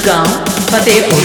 गाँव फतेहपुर।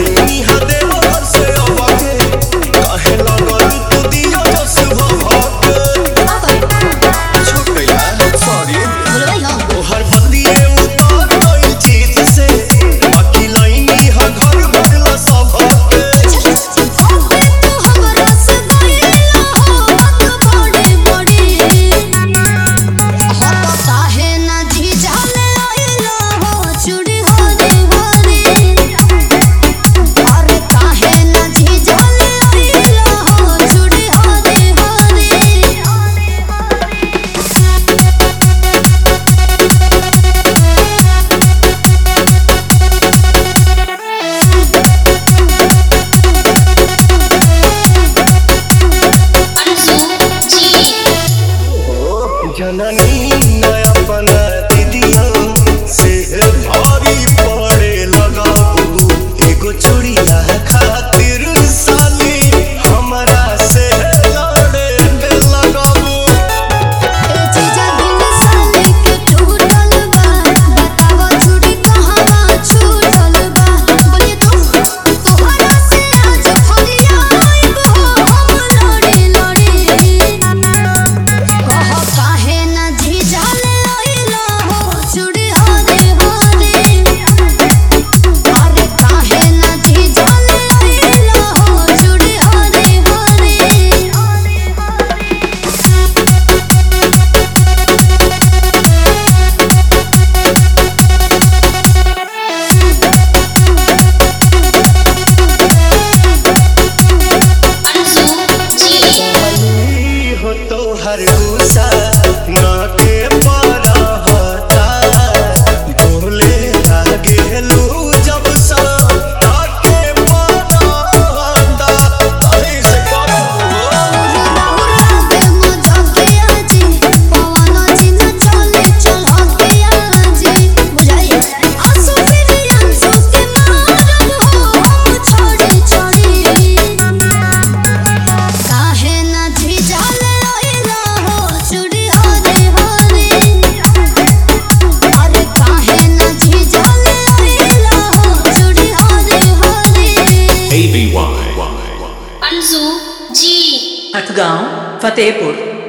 जननी नया बना दीदिया से भारी पड़े लगाऊ एगो चूड़िया खातिर साली हमरा से लड़े लगाऊ। जीजा दिन साली के टूटल बा बतावा चूड़ी कहवा छूटल बा बोले तोहरा से आज फरिया आइब हो हम लड़ी लड़ी कह काहे ना जीजा ले आइला हो चूड़ी हरे हरे अरे काहे ना जीजा ले आइला हो चूड़ी हरे हरे। हो तो हर गुस्सा ना के पारा होता बोले लागे लू जब सा ताके पारा होता अरे से करो गाँव फतेहपुर।